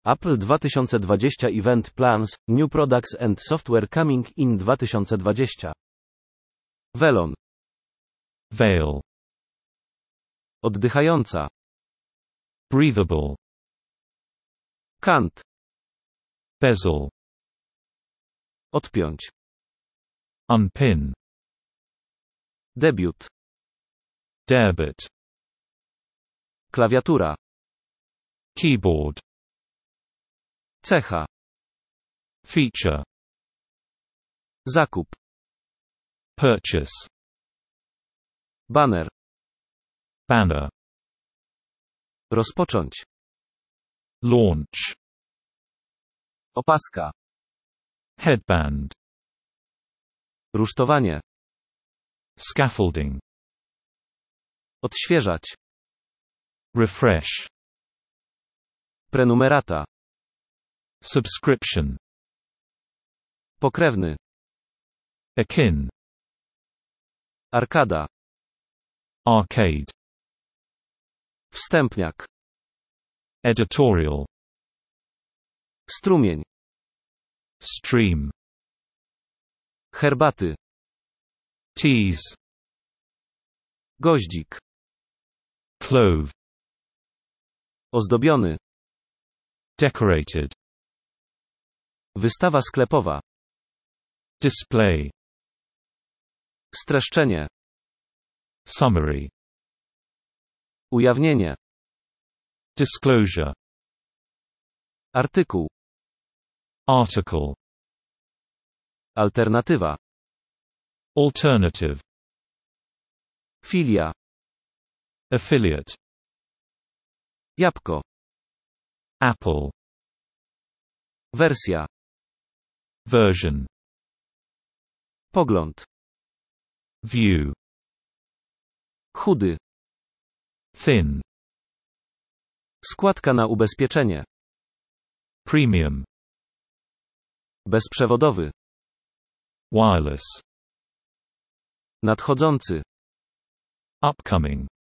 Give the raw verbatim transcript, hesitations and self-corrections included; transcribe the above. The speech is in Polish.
Apple dwa tysiące dwadzieścia Event Plans, New Products and Software Coming in dwa tysiące dwadzieścia. Welon. Veil. Oddychająca. Breathable. Kant. Bezel. Odpiąć. Unpin. Debiut. Debit. Klawiatura. Keyboard. Cecha. Feature. Zakup. Purchase. Banner. Banner. Rozpocząć. Launch. Opaska. Headband. Rusztowanie. Scaffolding. Odświeżać. Refresh. Prenumerata. Subscription. Pokrewny. Akin. Arkada. Arcade. Wstępniak. Editorial. Strumień. Stream. Herbaty. Tease. Goździk. Clove. Ozdobiony. Decorated. Wystawa sklepowa. Display. Streszczenie. Summary. Ujawnienie. Disclosure. Artykuł. Article. Alternatywa. Alternative. Filia. Affiliate. Jabłko. Apple. Wersja. Version. Pogląd. View. Chudy. Thin. Składka na ubezpieczenie. Premium. Bezprzewodowy. Wireless. Nadchodzący. Upcoming.